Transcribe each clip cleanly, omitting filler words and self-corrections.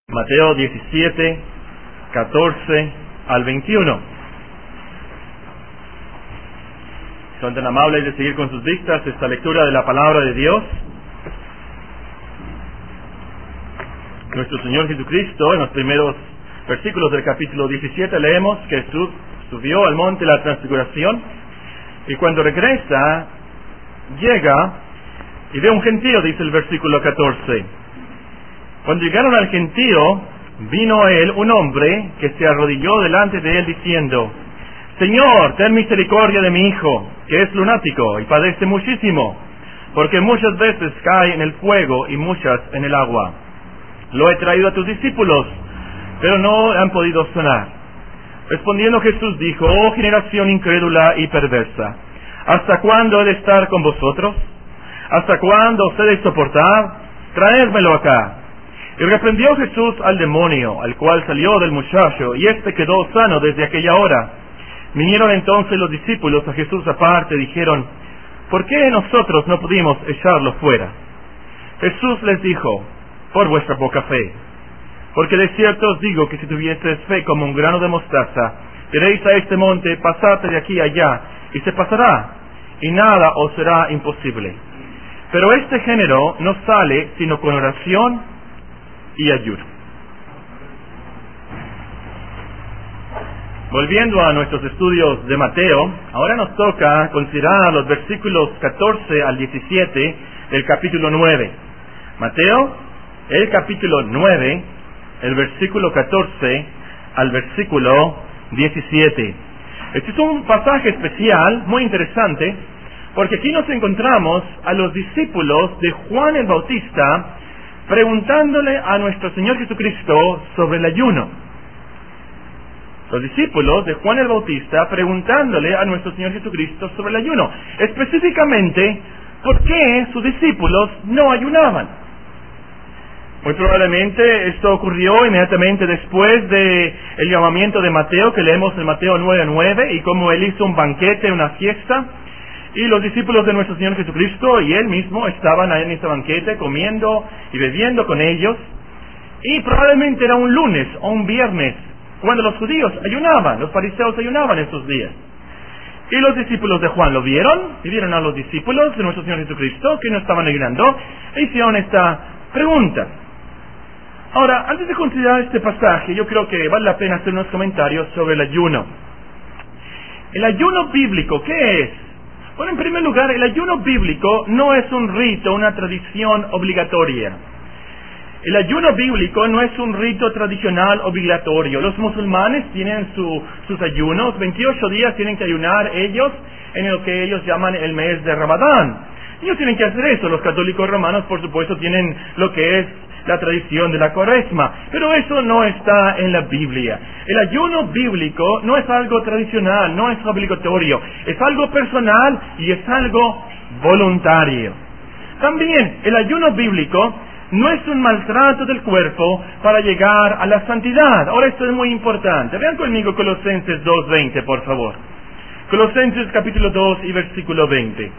Mateo 17, 14 al 21. Son tan amables de seguir con sus vistas esta lectura de la palabra de Dios. Nuestro Señor Jesucristo, en los primeros versículos del capítulo 17, leemos que Jesús subió al monte de la transfiguración y cuando regresa, llega y ve un gentío, dice el versículo 14. Cuando llegaron al gentío, vino a él un hombre que se arrodilló delante de él diciendo: Señor, ten misericordia de mi hijo, que es lunático y padece muchísimo, porque muchas veces cae en el fuego y muchas en el agua. Lo he traído a tus discípulos, pero no han podido sanar. Respondiendo Jesús dijo: Oh generación incrédula y perversa, ¿hasta cuándo he de estar con vosotros? ¿Hasta cuándo os he de soportar? Traédmelo acá. Y reprendió Jesús al demonio, al cual salió del muchacho, y éste quedó sano desde aquella hora. Vinieron entonces los discípulos a Jesús aparte, dijeron: ¿por qué nosotros no pudimos echarlo fuera? Jesús les dijo: por vuestra poca fe. Porque de cierto os digo que si tuvieseis fe como un grano de mostaza, diréis a este monte: pasate de aquí a allá, y se pasará, y nada os será imposible. Pero este género no sale sino con oración y ayuno. Volviendo a nuestros estudios de Mateo, ahora nos toca considerar los versículos 14 al 17 del capítulo 9. Mateo, el capítulo 9, el versículo 14 al versículo 17. Este es un pasaje especial, muy interesante, porque aquí nos encontramos a los discípulos de Juan el Bautista preguntándole a nuestro Señor Jesucristo sobre el ayuno. Los discípulos de Juan el Bautista preguntándole a nuestro Señor Jesucristo sobre el ayuno. Específicamente, ¿por qué sus discípulos no ayunaban? Muy probablemente esto ocurrió inmediatamente después de el llamamiento de Mateo, que leemos en Mateo 9:9, y cómo él hizo un banquete, una fiesta, y los discípulos de nuestro Señor Jesucristo y él mismo estaban ahí en este banquete comiendo y bebiendo con ellos, y probablemente era un lunes o un viernes cuando los judíos ayunaban, los fariseos ayunaban estos días. Y los discípulos de Juan lo vieron, y vieron a los discípulos de nuestro Señor Jesucristo que no estaban ayunando, e hicieron esta pregunta. Ahora, antes de considerar este pasaje, yo creo que vale la pena hacer unos comentarios sobre el ayuno. El ayuno bíblico, ¿qué es? Bueno, en primer lugar, el ayuno bíblico no es un rito, una tradición obligatoria. El ayuno bíblico no es un rito tradicional obligatorio. Los musulmanes tienen sus ayunos, 28 días tienen que ayunar ellos en lo que ellos llaman el mes de Ramadán. Ellos tienen que hacer eso. Los católicos romanos, por supuesto, tienen lo que es la tradición de la Cuaresma, pero eso no está en la Biblia. El ayuno bíblico no es algo tradicional, no es obligatorio, es algo personal y es algo voluntario. También el ayuno bíblico no es un maltrato del cuerpo para llegar a la santidad. Ahora esto es muy importante. Vean conmigo Colosenses 2:20, por favor. Colosenses capítulo 2 y versículo 20.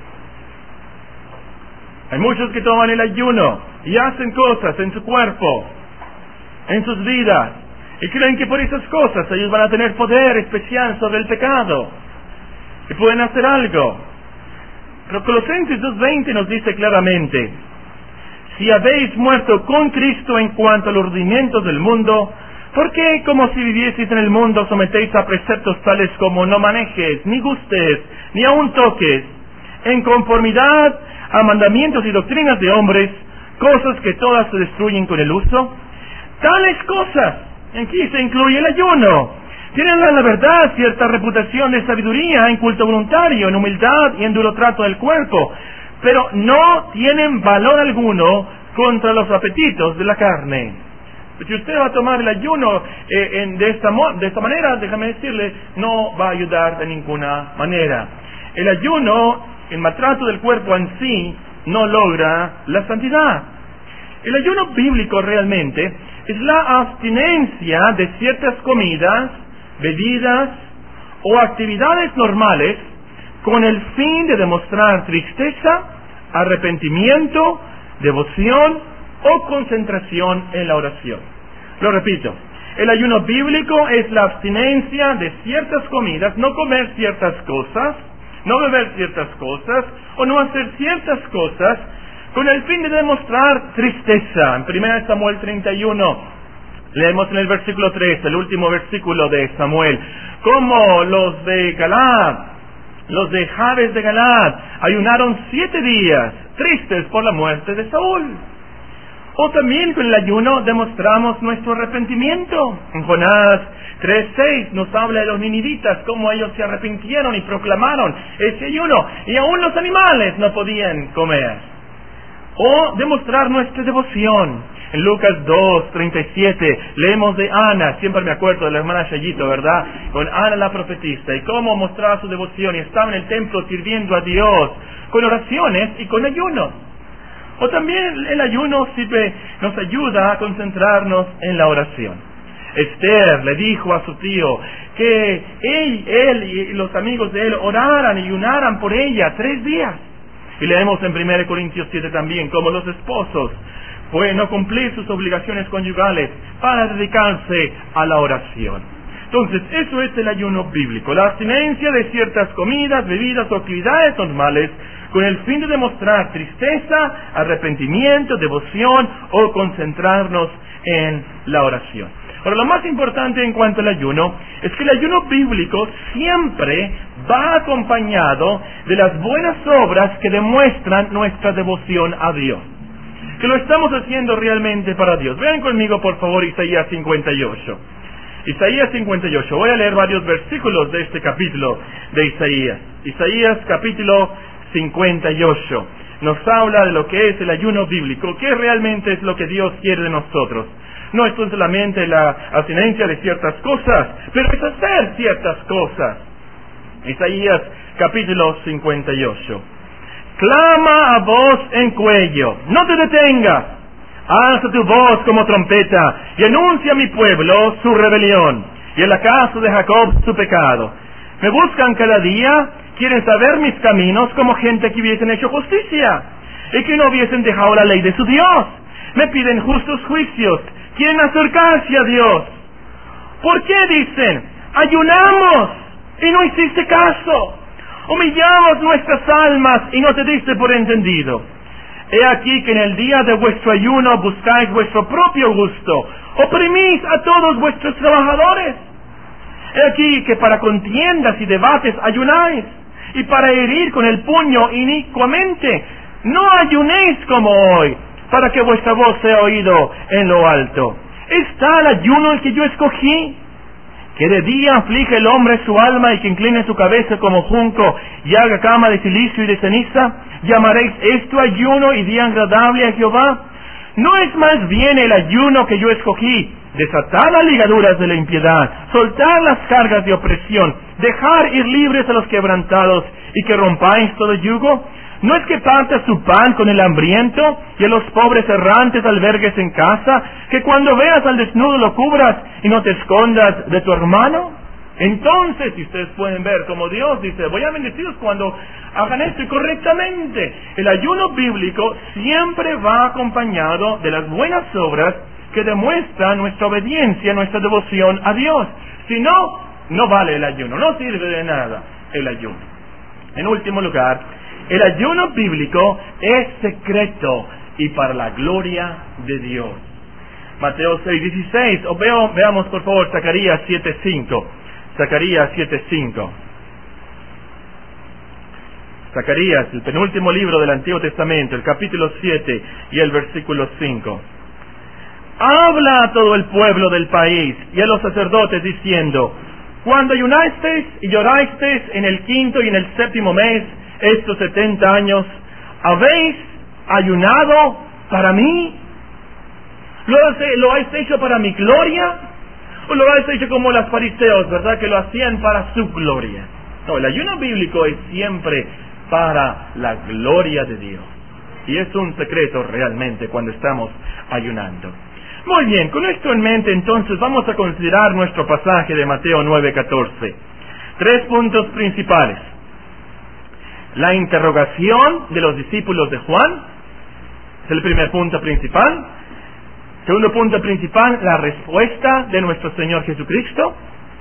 Hay muchos que toman el ayuno y hacen cosas en su cuerpo, en sus vidas, y creen que por esas cosas ellos van a tener poder especial sobre el pecado, y pueden hacer algo. Pero Colosenses 2:20 nos dice claramente: si habéis muerto con Cristo en cuanto a los rudimentos del mundo, ¿por qué, como si vivieseis en el mundo, sometéis a preceptos tales como no manejes, ni gustes, ni aun toques, en conformidad a mandamientos y doctrinas de hombres, cosas que todas se destruyen con el uso? Tales cosas, aquí se incluye el ayuno, tienen la verdad cierta reputación de sabiduría en culto voluntario, en humildad y en duro trato del cuerpo, pero no tienen valor alguno contra los apetitos de la carne. Si usted va a tomar el ayuno de esta manera, déjame decirle, no va a ayudar de ninguna manera. El ayuno, el maltrato del cuerpo en sí, no logra la santidad. El ayuno bíblico realmente es la abstinencia de ciertas comidas, bebidas o actividades normales con el fin de demostrar tristeza, arrepentimiento, devoción o concentración en la oración. Lo repito. El ayuno bíblico es la abstinencia de ciertas comidas, no comer ciertas cosas, no beber ciertas cosas, o no hacer ciertas cosas, con el fin de demostrar tristeza. En 1 Samuel 31, leemos en el versículo 3, el último versículo de Samuel, como los de Galaad, los de Jabes de Galaad, ayunaron 7 días, tristes por la muerte de Saúl. O también con el ayuno demostramos nuestro arrepentimiento. En Jonás 3:6 nos habla de los ninivitas, cómo ellos se arrepintieron y proclamaron ese ayuno, y aún los animales no podían comer. O demostrar nuestra devoción. En Lucas 2:37 leemos de Ana, siempre me acuerdo de la hermana Shayito, ¿verdad? Con Ana la profetista, y cómo mostraba su devoción, y estaba en el templo sirviendo a Dios, con oraciones y con ayuno. O también el ayuno nos ayuda a concentrarnos en la oración. Esther le dijo a su tío que él y los amigos de él oraran y ayunaran por ella 3 días. Y leemos en 1 Corintios 7 también, como los esposos pueden no cumplir sus obligaciones conyugales para dedicarse a la oración. Entonces, eso es el ayuno bíblico, la abstinencia de ciertas comidas, bebidas o actividades normales, con el fin de demostrar tristeza, arrepentimiento, devoción o concentrarnos en la oración. Ahora, lo más importante en cuanto al ayuno es que el ayuno bíblico siempre va acompañado de las buenas obras que demuestran nuestra devoción a Dios, que lo estamos haciendo realmente para Dios. Vean conmigo, por favor, Isaías 58. Isaías 58. Voy a leer varios versículos de este capítulo de Isaías. Isaías capítulo 58 nos habla de lo que es el ayuno bíblico, que realmente es lo que Dios quiere de nosotros. No es solamente la abstinencia de ciertas cosas, pero es hacer ciertas cosas. Isaías capítulo 58. Clama a voz en cuello, no te detengas, alza tu voz como trompeta y anuncia a mi pueblo su rebelión y a la casa de Jacob su pecado. Me buscan cada día, quieren saber mis caminos como gente que hubiesen hecho justicia y que no hubiesen dejado la ley de su Dios. Me piden justos juicios, quieren acercarse a Dios. ¿Por qué dicen, ayunamos y no hiciste caso? Humillamos nuestras almas y no te diste por entendido. He aquí que en el día de vuestro ayuno buscáis vuestro propio gusto, oprimís a todos vuestros trabajadores. He aquí que para contiendas y debates ayunáis, y para herir con el puño inicuamente. No ayunéis como hoy, para que vuestra voz sea oído en lo alto. ¿Está el ayuno el que yo escogí? Que de día aflige el hombre su alma y que incline su cabeza como junco y haga cama de silicio y de ceniza. ¿Llamaréis esto ayuno y día agradable a Jehová? ¿No es más bien el ayuno que yo escogí? Desatar las ligaduras de la impiedad, soltar las cargas de opresión, dejar ir libres a los quebrantados y que rompáis todo yugo. ¿No es que partas tu pan con el hambriento y a los pobres errantes albergues en casa, que cuando veas al desnudo lo cubras y no te escondas de tu hermano? Entonces, si ustedes pueden ver como Dios dice, voy a bendecirlos cuando hagan esto correctamente. El ayuno bíblico siempre va acompañado de las buenas obras que demuestran nuestra obediencia, nuestra devoción a Dios. Si no, no vale el ayuno, no sirve de nada el ayuno. En último lugar, el ayuno bíblico es secreto y para la gloria de Dios. Mateo 6:16, veamos por favor Zacarías 7:5. Zacarías 7:5. Zacarías, el penúltimo libro del Antiguo Testamento, el capítulo 7 y el versículo 5. Habla a todo el pueblo del país y a los sacerdotes diciendo, cuando ayunasteis y llorasteis en el 5º y en el 7º mes, estos 70 años, ¿habéis ayunado para mí? ¿Lo habéis hecho para mi gloria? ¿O lo habéis hecho como los fariseos, verdad? Que lo hacían para su gloria. No, el ayuno bíblico es siempre para la gloria de Dios. Y es un secreto realmente cuando estamos ayunando. Muy bien, con esto en mente entonces vamos a considerar nuestro pasaje de Mateo 9:14. 3 puntos principales. La interrogación de los discípulos de Juan, es el primer punto principal. Segundo punto principal, la respuesta de nuestro Señor Jesucristo.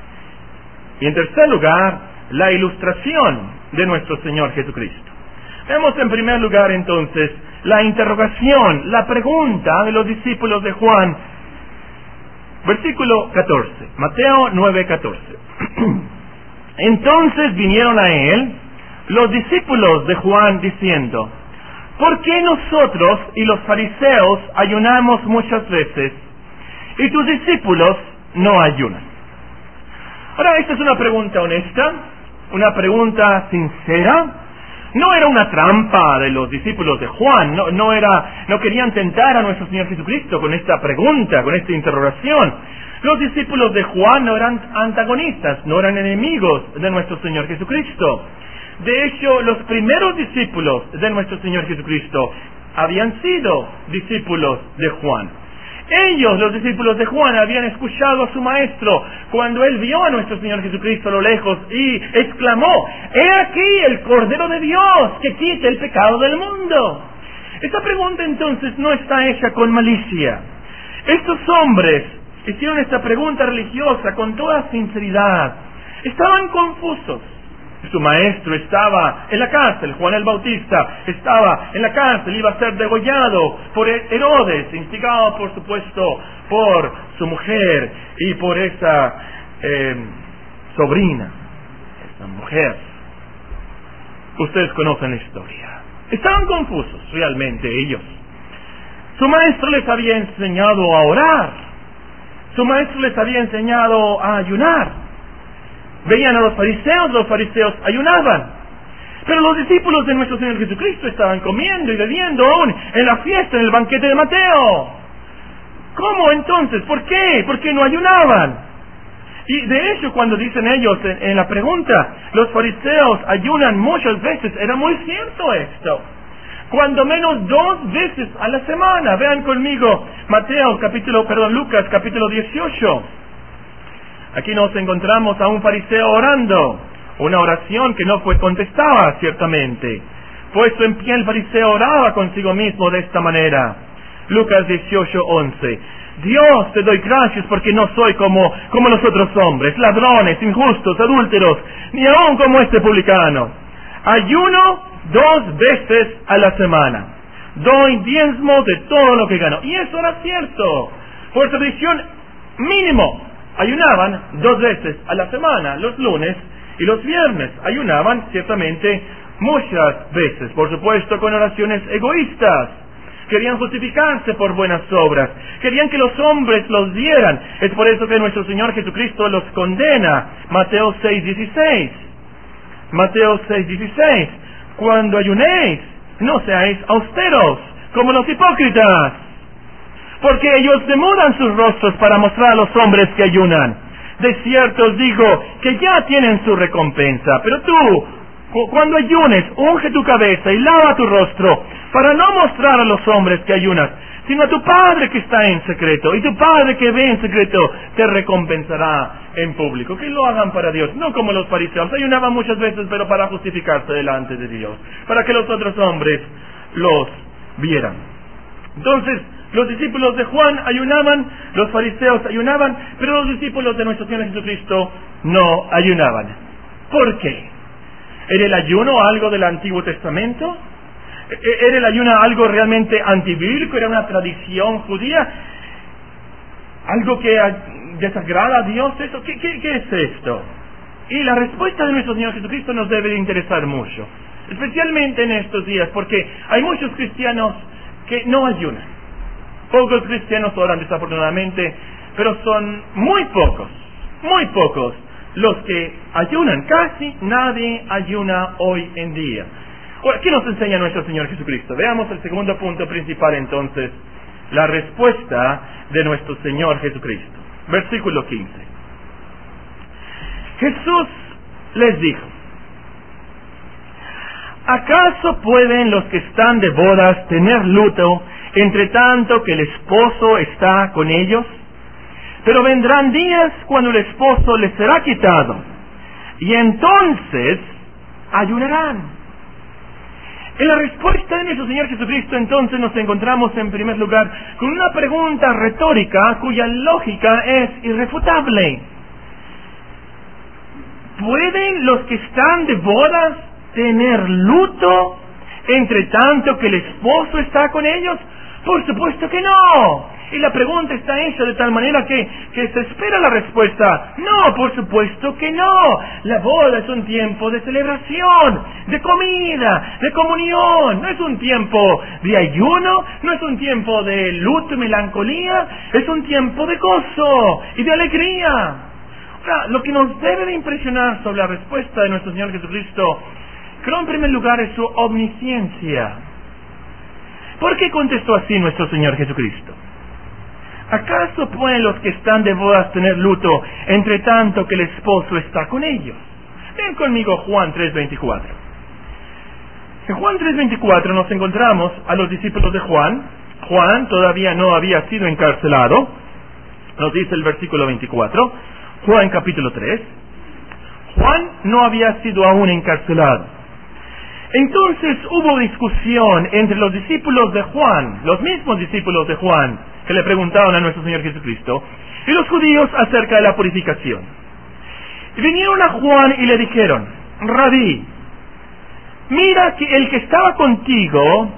Y en tercer lugar, la ilustración de nuestro Señor Jesucristo. Vemos en primer lugar entonces la interrogación, la pregunta de los discípulos de Juan. Versículo 14, Mateo 9:14. Entonces vinieron a él los discípulos de Juan diciendo: ¿por qué nosotros y los fariseos ayunamos muchas veces y tus discípulos no ayunan? Ahora, esta es una pregunta honesta, una pregunta sincera. No era una trampa de los discípulos de Juan, no querían tentar a nuestro Señor Jesucristo con esta pregunta, con esta interrogación. Los discípulos de Juan no eran antagonistas, no eran enemigos de nuestro Señor Jesucristo. De hecho, los primeros discípulos de nuestro Señor Jesucristo habían sido discípulos de Juan. Ellos, los discípulos de Juan, habían escuchado a su maestro cuando él vio a nuestro Señor Jesucristo a lo lejos y exclamó: «He aquí el Cordero de Dios que quita el pecado del mundo». Esta pregunta entonces no está hecha con malicia. Estos hombres hicieron esta pregunta religiosa con toda sinceridad. Estaban confusos. Su maestro estaba en la cárcel, Juan el Bautista estaba en la cárcel, iba a ser degollado por Herodes, instigado por supuesto por su mujer y por esa sobrina, esa mujer. Ustedes conocen la historia. Estaban confusos realmente ellos. Su maestro les había enseñado a orar, su maestro les había enseñado a ayunar. Veían a los fariseos ayunaban. Pero los discípulos de nuestro Señor Jesucristo estaban comiendo y bebiendo aún en la fiesta, en el banquete de Mateo. ¿Cómo entonces? ¿Por qué? ¿Por qué no ayunaban? Y de hecho, cuando dicen ellos en la pregunta, los fariseos ayunan muchas veces, era muy cierto esto. Cuando menos 2 veces a la semana. Vean conmigo Lucas capítulo 18. Aquí nos encontramos a un fariseo orando, una oración que no fue contestada ciertamente. Puesto en pie el fariseo oraba consigo mismo de esta manera. Lucas 18:11. Dios, te doy gracias porque no soy como los otros hombres, ladrones, injustos, adúlteros, ni aun como este publicano. Ayuno 2 veces a la semana. Doy diezmo de todo lo que gano. Y eso era cierto. Por tradición, mínimo. Ayunaban 2 veces a la semana, los lunes y los viernes. Ayunaban ciertamente muchas veces, por supuesto con oraciones egoístas. Querían justificarse por buenas obras. Querían que los hombres los vieran. Es por eso que nuestro Señor Jesucristo los condena. Mateo 6:16. Mateo 6:16. Cuando ayunéis, no seáis austeros, como los hipócritas, porque ellos demudan sus rostros para mostrar a los hombres que ayunan. De cierto os digo que ya tienen su recompensa. Pero tú, cuando ayunes, unge tu cabeza y lava tu rostro, para no mostrar a los hombres que ayunas, sino a tu Padre que está en secreto. Y tu Padre que ve en secreto te recompensará en público. Que lo hagan para Dios, no como los fariseos. Ayunaban muchas veces, pero para justificarse delante de Dios, para que los otros hombres los vieran. Entonces, los discípulos de Juan ayunaban, los fariseos ayunaban, pero los discípulos de nuestro Señor Jesucristo no ayunaban. ¿Por qué? ¿Era el ayuno algo del Antiguo Testamento? ¿Era el ayuno algo realmente antibíblico? ¿Era una tradición judía? ¿Algo que desagrada a Dios? ¿Eso? ¿Qué es esto? Y la respuesta de nuestro Señor Jesucristo nos debe interesar mucho, especialmente en estos días, porque hay muchos cristianos que no ayunan. Pocos cristianos oran, desafortunadamente, pero son muy pocos los que ayunan. Casi nadie ayuna hoy en día. ¿Qué nos enseña nuestro Señor Jesucristo? Veamos el segundo punto principal entonces, la respuesta de nuestro Señor Jesucristo. Versículo 15. Jesús les dijo: ¿acaso pueden los que están de bodas tener luto entre tanto que el esposo está con ellos? Pero vendrán días cuando el esposo les será quitado, y entonces ayunarán. En la respuesta de nuestro Señor Jesucristo, entonces, nos encontramos en primer lugar con una pregunta retórica cuya lógica es irrefutable. ¿Pueden los que están de bodas tener luto entre tanto que el esposo está con ellos? Por supuesto que no. Y la pregunta está hecha de tal manera que se espera la respuesta. No, por supuesto que no. La boda es un tiempo de celebración, de comida, de comunión. No es un tiempo de ayuno, no es un tiempo de luto y melancolía. Es un tiempo de gozo y de alegría. Ahora, lo que nos debe de impresionar sobre la respuesta de nuestro Señor Jesucristo, creo en primer lugar es su omnisciencia. ¿Por qué contestó así nuestro Señor Jesucristo? ¿Acaso pueden los que están de bodas tener luto entre tanto que el esposo está con ellos? Ven conmigo Juan 3:24. En Juan 3:24 nos encontramos a los discípulos de Juan. Juan todavía no había sido encarcelado. Nos dice el versículo 24. Juan capítulo 3. Juan no había sido aún encarcelado. Entonces hubo discusión entre los discípulos de Juan, los mismos discípulos de Juan, que le preguntaron a nuestro Señor Jesucristo, y los judíos acerca de la purificación. Y vinieron a Juan y le dijeron: Rabí, mira que el que estaba contigo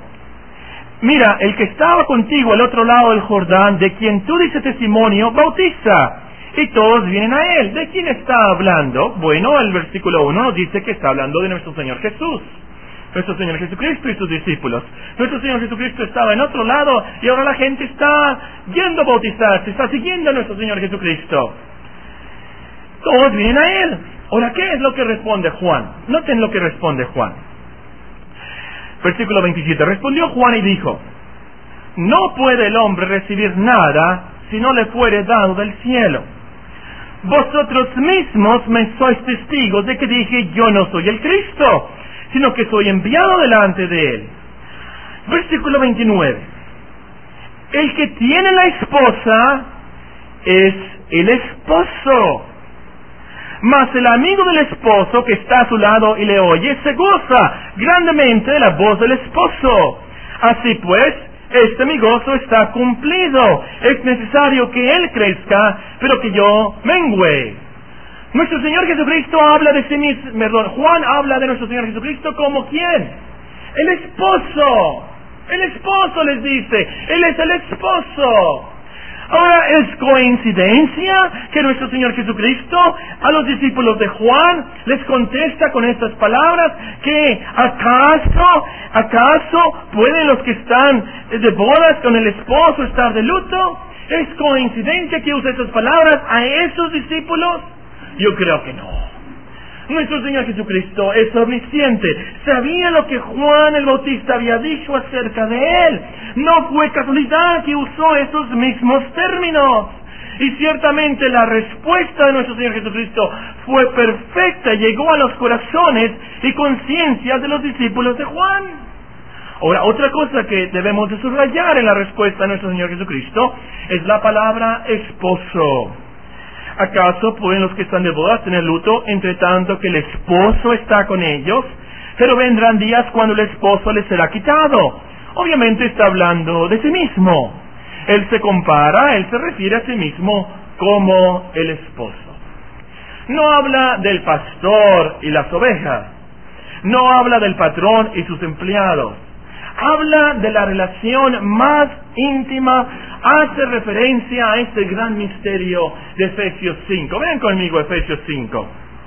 al otro lado del Jordán, de quien tú dices testimonio, bautiza, y todos vienen a él. ¿De quién está hablando? Bueno, el versículo 1 nos dice que está hablando de nuestro Señor Jesús, nuestro Señor Jesucristo y sus discípulos. Nuestro Señor Jesucristo estaba en otro lado y ahora la gente está yendo a bautizarse, está siguiendo a nuestro Señor Jesucristo. Todos vienen a Él. Ahora, ¿qué es lo que responde Juan? Noten lo que responde Juan. Versículo 27. Respondió Juan y dijo: no puede el hombre recibir nada si no le fuere dado del cielo. Vosotros mismos me sois testigos de que dije: yo no soy el Cristo, sino que soy enviado delante de él. Versículo 29. El que tiene la esposa es el esposo, mas el amigo del esposo que está a su lado y le oye se goza grandemente de la voz del esposo. Así pues, mi gozo está cumplido. Es necesario que él crezca, pero que yo mengüe. Nuestro Señor Jesucristo habla de sí mismo, Juan habla de nuestro Señor Jesucristo como ¿quién? El esposo. El esposo les dice, Él es el esposo. Ahora, ¿es coincidencia que nuestro Señor Jesucristo a los discípulos de Juan les contesta con estas palabras? ¿Que acaso pueden los que están de bodas con el esposo estar de luto? ¿Es coincidencia que usa esas palabras a esos discípulos? Yo creo que no. Nuestro Señor Jesucristo es omnisciente. Sabía lo que Juan el Bautista había dicho acerca de Él. No fue casualidad que usó esos mismos términos. Y ciertamente la respuesta de nuestro Señor Jesucristo fue perfecta. Llegó a los corazones y conciencias de los discípulos de Juan. Ahora, otra cosa que debemos de subrayar en la respuesta de nuestro Señor Jesucristo es la palabra esposo. ¿Acaso pueden los que están de bodas tener luto entre tanto que el esposo está con ellos? Pero vendrán días cuando el esposo les será quitado. Obviamente está hablando de sí mismo. Él se refiere a sí mismo como el esposo. No habla del pastor y las ovejas. No habla del patrón y sus empleados. Habla de la relación más íntima, hace referencia a este gran misterio de Efesios 5. Vean conmigo Efesios 5.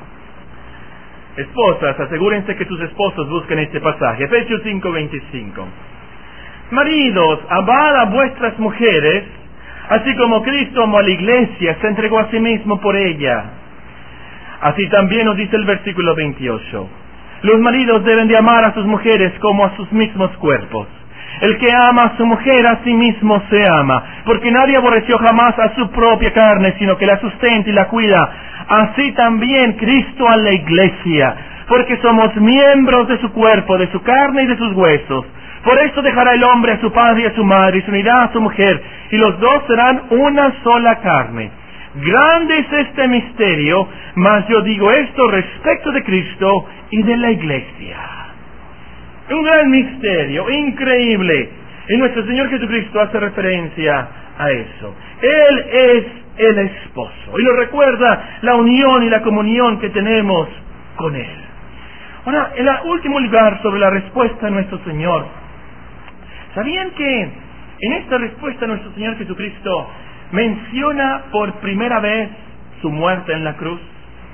Esposas, asegúrense que sus esposos busquen este pasaje. Efesios 5:25. Maridos, amad a vuestras mujeres, así como Cristo amó a la iglesia, se entregó a sí mismo por ella. Así también nos dice el versículo 28. Los maridos deben de amar a sus mujeres como a sus mismos cuerpos. El que ama a su mujer a sí mismo se ama, porque nadie aborreció jamás a su propia carne, sino que la sustenta y la cuida. Así también Cristo a la iglesia, porque somos miembros de su cuerpo, de su carne y de sus huesos. Por esto dejará el hombre a su padre y a su madre, y se unirá a su mujer, y los dos serán una sola carne. Grande es este misterio, mas yo digo esto respecto de Cristo y de la iglesia. Un gran misterio, increíble. Y nuestro Señor Jesucristo hace referencia a eso. Él es el esposo. Y lo recuerda la unión y la comunión que tenemos con Él. Ahora, en el último lugar, sobre la respuesta a nuestro Señor. ¿Sabían que en esta respuesta a nuestro Señor Jesucristo menciona por primera vez su muerte en la cruz?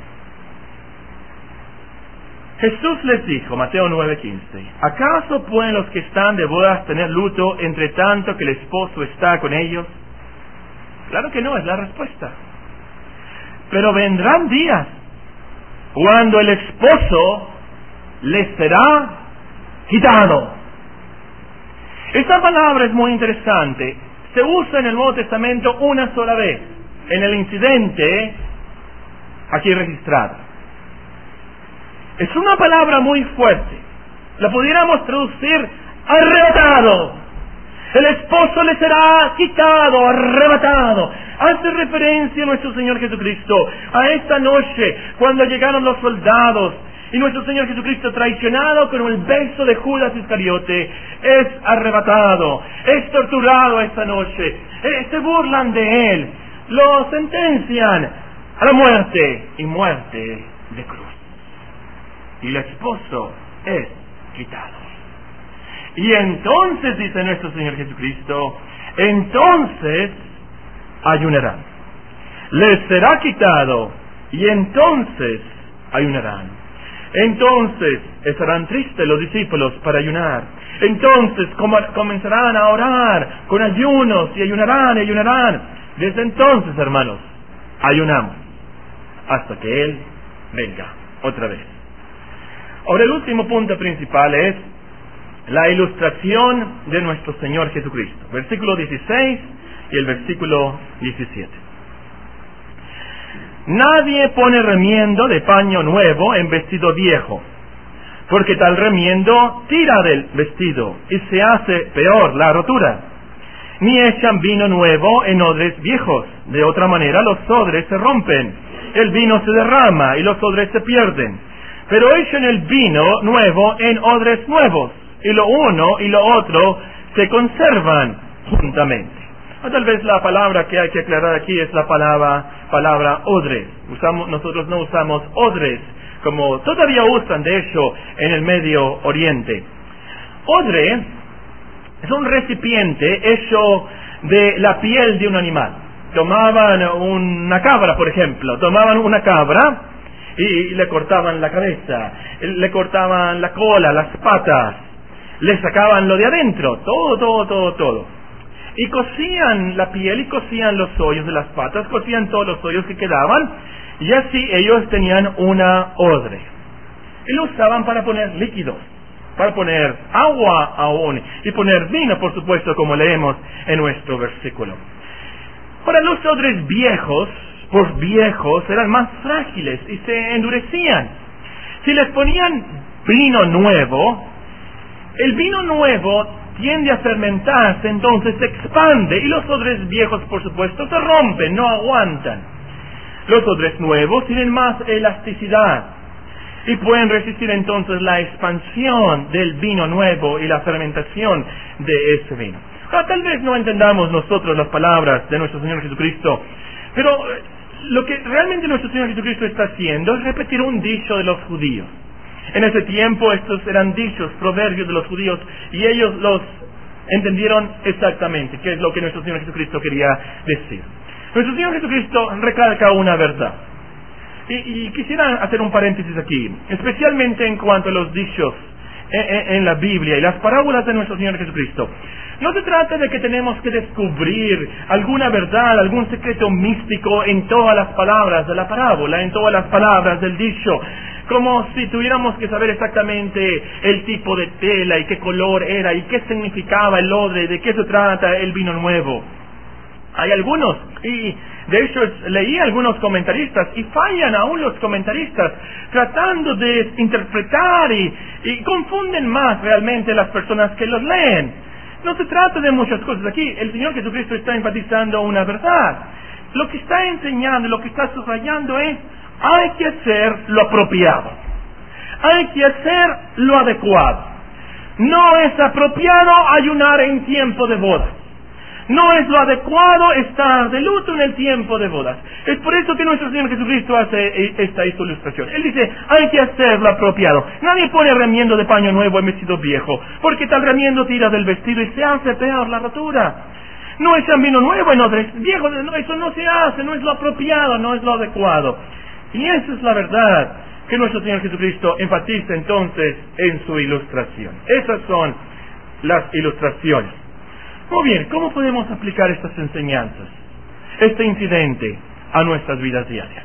Jesús les dijo, Mateo 9:15, ¿acaso pueden los que están de bodas tener luto entre tanto que el esposo está con ellos? Claro que no, es la respuesta. Pero vendrán días cuando el esposo les será quitado. Esta palabra es muy interesante. Se usa en el Nuevo Testamento una sola vez, en el incidente aquí registrado. Es una palabra muy fuerte. La pudiéramos traducir arrebatado. El esposo le será quitado, arrebatado. Hace referencia a nuestro Señor Jesucristo a esta noche cuando llegaron los soldados y nuestro Señor Jesucristo, traicionado con el beso de Judas Iscariote, es arrebatado, es torturado esta noche. Se burlan de Él, lo sentencian a la muerte y muerte de cruz. Y el esposo es quitado. Y entonces, dice nuestro Señor Jesucristo, entonces ayunarán. Les será quitado y entonces ayunarán. Entonces estarán tristes los discípulos para ayunar. Entonces comenzarán a orar con ayunos y ayunarán y ayunarán. Desde entonces, hermanos, ayunamos hasta que Él venga otra vez. Ahora, el último punto principal es la ilustración de nuestro Señor Jesucristo. Versículo 16 y el versículo 17. Nadie pone remiendo de paño nuevo en vestido viejo, porque tal remiendo tira del vestido y se hace peor la rotura. Ni echan vino nuevo en odres viejos, de otra manera los odres se rompen, el vino se derrama y los odres se pierden. Pero echan el vino nuevo en odres nuevos, y lo uno y lo otro se conservan juntamente. O tal vez la palabra que hay que aclarar aquí es la palabra odres. Nosotros no usamos odres, como todavía usan de hecho en el Medio Oriente. Odre es un recipiente hecho de la piel de un animal. Tomaban una cabra, por ejemplo, y le cortaban la cabeza, le cortaban la cola, las patas, le sacaban lo de adentro, todo. Y cosían la piel y cosían los hoyos de las patas, cosían todos los hoyos que quedaban, y así ellos tenían una odre. Y lo usaban para poner líquidos, para poner agua aún, y poner vino, por supuesto, como leemos en nuestro versículo. Ahora, los odres viejos, por viejos, eran más frágiles y se endurecían. Si les ponían vino nuevo, el vino nuevo tiende a fermentarse, entonces se expande, y los odres viejos, por supuesto, se rompen, no aguantan. Los odres nuevos tienen más elasticidad y pueden resistir entonces la expansión del vino nuevo y la fermentación de ese vino. Ahora, tal vez no entendamos nosotros las palabras de nuestro Señor Jesucristo, pero lo que realmente nuestro Señor Jesucristo está haciendo es repetir un dicho de los judíos. En ese tiempo estos eran dichos, proverbios de los judíos, y ellos los entendieron exactamente qué es lo que nuestro Señor Jesucristo quería decir. Nuestro Señor Jesucristo recalca una verdad. Y quisiera hacer un paréntesis aquí, especialmente en cuanto a los dichos en la Biblia y las parábolas de nuestro Señor Jesucristo. No se trata de que tenemos que descubrir alguna verdad, algún secreto místico en todas las palabras de la parábola, en todas las palabras del dicho, como si tuviéramos que saber exactamente el tipo de tela y qué color era y qué significaba el odre, de qué se trata el vino nuevo. Hay algunos, y de hecho leí algunos comentaristas, y fallan aún los comentaristas, tratando de interpretar y confunden más realmente las personas que los leen. No se trata de muchas cosas aquí. El Señor Jesucristo está enfatizando una verdad. Lo que está enseñando, lo que está subrayando es: hay que hacer lo apropiado, hay que hacer lo adecuado. No es apropiado ayunar en tiempo de bodas. No es lo adecuado estar de luto en el tiempo de bodas. Es por eso que nuestro Señor Jesucristo hace esta ilustración. Él dice, hay que hacer lo apropiado. Nadie pone remiendo de paño nuevo en vestido viejo, porque tal remiendo tira del vestido y se hace peor la rotura. No es vino nuevo en odres viejo, no, eso no se hace, no es lo apropiado, no es lo adecuado. Y esa es la verdad que nuestro Señor Jesucristo enfatiza entonces en su ilustración. Esas son las ilustraciones. Muy bien, ¿cómo podemos aplicar estas enseñanzas, este incidente, a nuestras vidas diarias?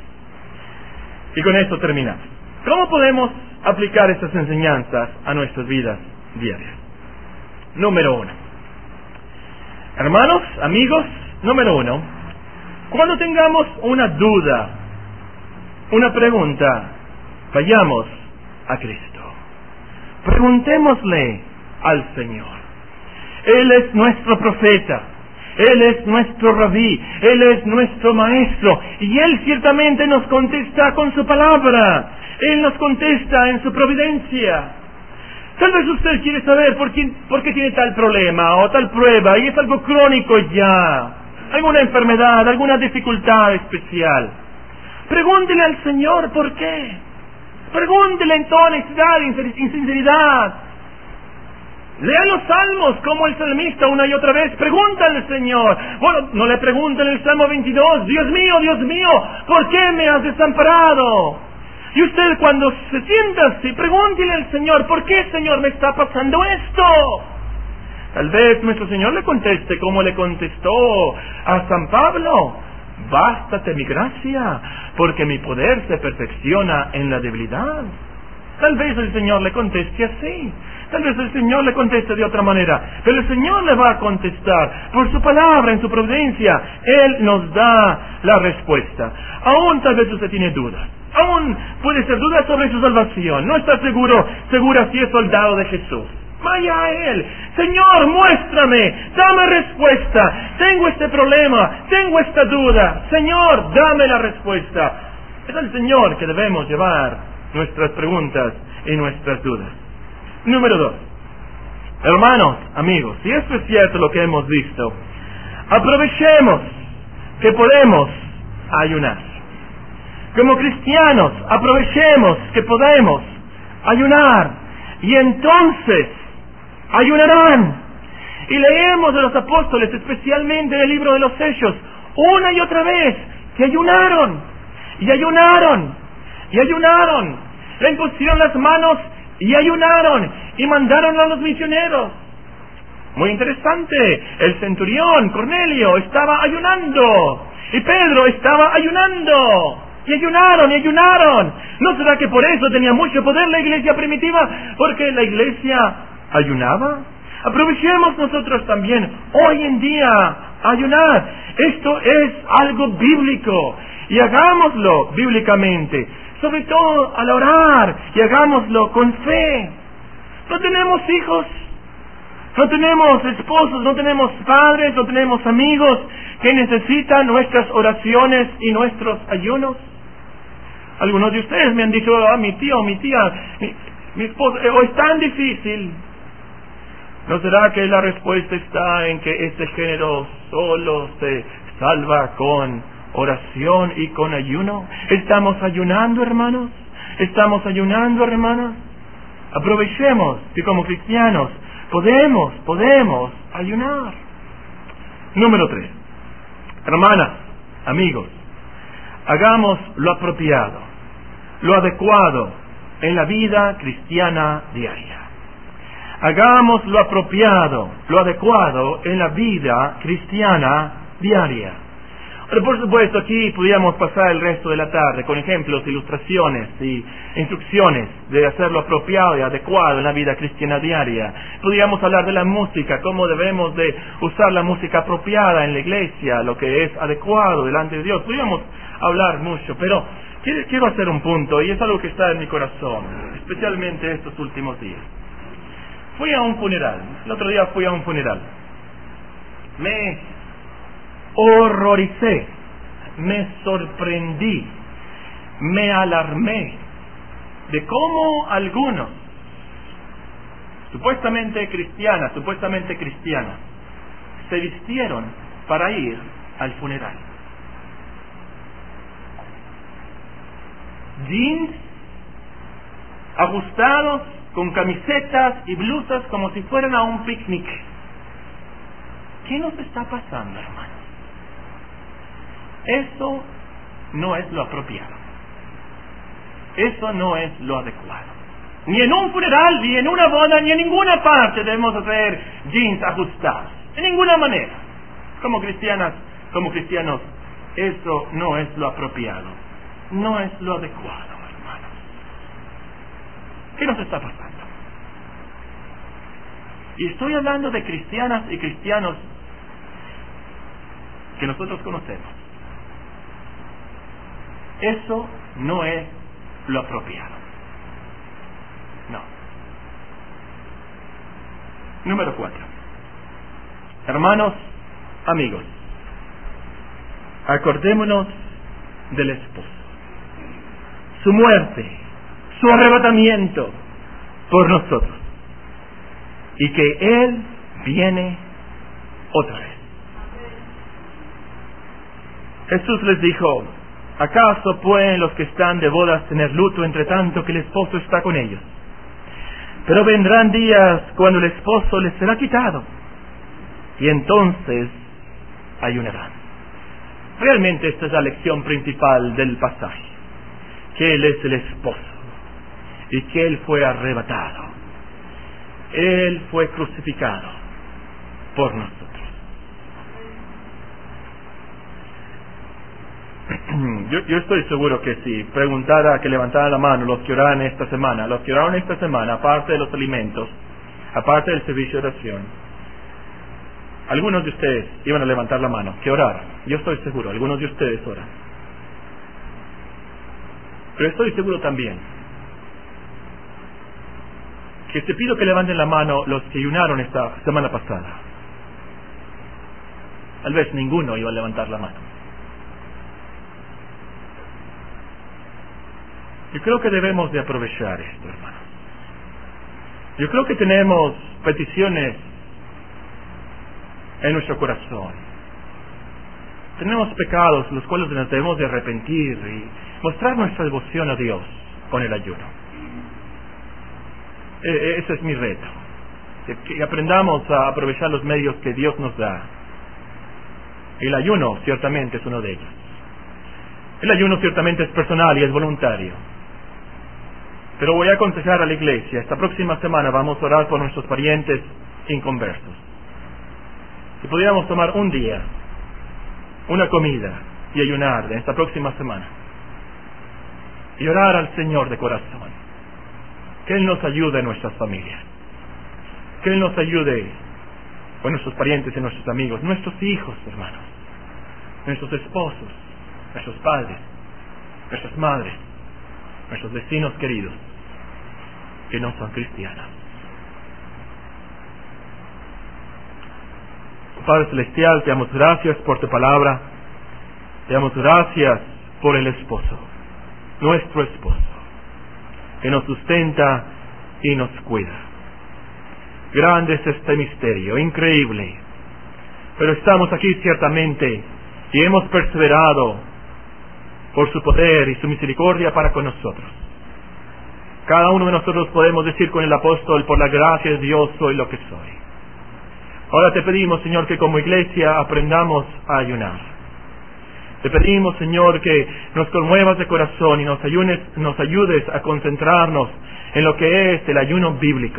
Y con esto terminamos. ¿Cómo podemos aplicar estas enseñanzas a nuestras vidas diarias? Número 1. Hermanos, amigos, número 1. Cuando tengamos una duda, una pregunta, vayamos a Cristo. Preguntémosle al Señor. Él es nuestro profeta, Él es nuestro rabí, Él es nuestro maestro, y Él ciertamente nos contesta con su palabra, Él nos contesta en su providencia. Tal vez usted quiere saber por qué tiene tal problema o tal prueba, y es algo crónico ya, alguna enfermedad, alguna dificultad especial. Pregúntele al Señor por qué. Pregúntele en toda honestidad y sinceridad. Lean los salmos como el salmista una y otra vez. Pregúntale al Señor. Bueno, no le pregunten en el Salmo 22, Dios mío, ¿por qué me has desamparado? Y usted cuando se sienta así, pregúntele al Señor, ¿por qué, Señor, me está pasando esto? Tal vez nuestro Señor le conteste como le contestó a San Pablo: bástate mi gracia, porque mi poder se perfecciona en la debilidad. Tal vez el Señor le conteste así. Tal vez el Señor le conteste de otra manera, pero el Señor le va a contestar por su palabra, en su providencia. Él nos da la respuesta. Aún tal vez usted tiene dudas. Aún puede ser duda sobre su salvación. No está segura si es soldado de Jesús. Vaya a Él. Señor, muéstrame, dame respuesta. Tengo este problema, tengo esta duda. Señor, dame la respuesta. Es al Señor que debemos llevar nuestras preguntas y nuestras dudas. Número 2. Hermanos, amigos, si esto es cierto lo que hemos visto, aprovechemos que podemos ayunar. Como cristianos, aprovechemos que podemos ayunar. Y entonces, ayunarán. Y leemos de los apóstoles, especialmente en el libro de los Hechos, una y otra vez, que ayunaron. Y ayunaron. Y ayunaron. Le impusieron las manos y ayunaron, y mandaron a los misioneros. Muy interesante, el centurión Cornelio estaba ayunando, y Pedro estaba ayunando, y ayunaron. ¿No será que por eso tenía mucho poder la iglesia primitiva? Porque la iglesia ayunaba. Aprovechemos nosotros también hoy en día ayunar. Esto es algo bíblico, y hagámoslo bíblicamente. Sobre todo al orar, y hagámoslo con fe. No tenemos hijos, no tenemos esposos, no tenemos padres, no tenemos amigos que necesitan nuestras oraciones y nuestros ayunos. Algunos de ustedes me han dicho: mi tío, mi tía, mi esposo, es tan difícil. ¿No será que la respuesta está en que este género solo se salva con oración y con ayuno? ¿Estamos ayunando, hermanos? ¿Estamos ayunando, hermanas? Aprovechemos que como cristianos podemos ayunar. Número 3. Hermanas, amigos, hagamos lo apropiado, lo adecuado en la vida cristiana diaria. Hagamos lo apropiado, lo adecuado en la vida cristiana diaria. Pero por supuesto aquí podríamos pasar el resto de la tarde con ejemplos, ilustraciones y instrucciones de hacer lo apropiado y adecuado en la vida cristiana diaria. Podríamos hablar de la música, cómo debemos de usar la música apropiada en la iglesia, lo que es adecuado delante de Dios. Podríamos hablar mucho, pero quiero hacer un punto, y es algo que está en mi corazón, especialmente estos últimos días. Fui a un funeral, el otro día fui a un funeral. Me horroricé, me sorprendí, me alarmé de cómo algunos supuestamente cristianas, se vistieron para ir al funeral. Jeans ajustados con camisetas y blusas como si fueran a un picnic. ¿Qué nos está pasando, hermanos? Eso no es lo apropiado. Eso no es lo adecuado. Ni en un funeral, ni en una boda, ni en ninguna parte debemos hacer jeans ajustados. De ninguna manera. Como cristianos, eso no es lo apropiado. No es lo adecuado, hermanos. ¿Qué nos está pasando? Y estoy hablando de cristianas y cristianos que nosotros conocemos. Eso no es lo apropiado. No. Número 4. Hermanos, amigos, acordémonos del esposo, su muerte, su arrebatamiento por nosotros, y que Él viene otra vez. Jesús les dijo: ¿acaso pueden los que están de bodas tener luto entre tanto que el esposo está con ellos? Pero vendrán días cuando el esposo les será quitado, y entonces ayunarán. Realmente esta es la lección principal del pasaje, que Él es el esposo y que Él fue arrebatado. Él fue crucificado por nosotros. Yo estoy seguro que si preguntara, que levantara la mano los que oraron esta semana, aparte de los alimentos, aparte del servicio de oración, algunos de ustedes iban a levantar la mano, que oraran. Yo estoy seguro, algunos de ustedes oran. Pero estoy seguro también que te pido que levanten la mano los que ayunaron esta semana pasada. Tal vez ninguno iba a levantar la mano. Yo creo que debemos de aprovechar esto, hermanos. Yo creo que tenemos peticiones en nuestro corazón. Tenemos pecados los cuales nos debemos de arrepentir y mostrar nuestra devoción a Dios con el ayuno. Ese es mi reto. Que aprendamos a aprovechar los medios que Dios nos da. El ayuno ciertamente es uno de ellos. El ayuno ciertamente es personal y es voluntario. Pero voy a aconsejar a la iglesia, esta próxima semana vamos a orar por nuestros parientes inconversos. Si pudiéramos tomar un día, una comida y ayunar de esta próxima semana y orar al Señor de corazón, que Él nos ayude en nuestras familias, que Él nos ayude con nuestros parientes y nuestros amigos, nuestros hijos, hermanos, nuestros esposos, nuestros padres, nuestras madres, nuestros vecinos queridos que no son cristianos. Padre Celestial, te damos gracias por tu palabra, te damos gracias por el esposo, nuestro esposo, que nos sustenta y nos cuida. Grande es este misterio, increíble, pero estamos aquí ciertamente y hemos perseverado por su poder y su misericordia para con nosotros. Cada uno de nosotros podemos decir con el apóstol: por la gracia de Dios soy lo que soy. Ahora te pedimos, Señor, que como iglesia aprendamos a ayunar. Te pedimos, Señor, que nos conmuevas de corazón y nos ayudes a concentrarnos en lo que es el ayuno bíblico.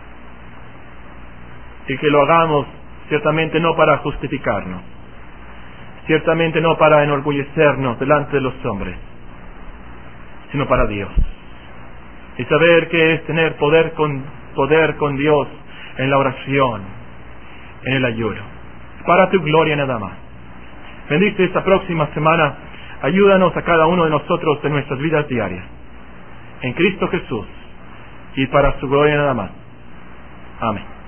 Y que lo hagamos ciertamente no para justificarnos, ciertamente no para enorgullecernos delante de los hombres, sino para Dios. Y saber que es tener poder con Dios en la oración, en el ayuno, para tu gloria nada más. Bendice esta próxima semana, ayúdanos a cada uno de nosotros en nuestras vidas diarias, en Cristo Jesús, y para su gloria nada más. Amén.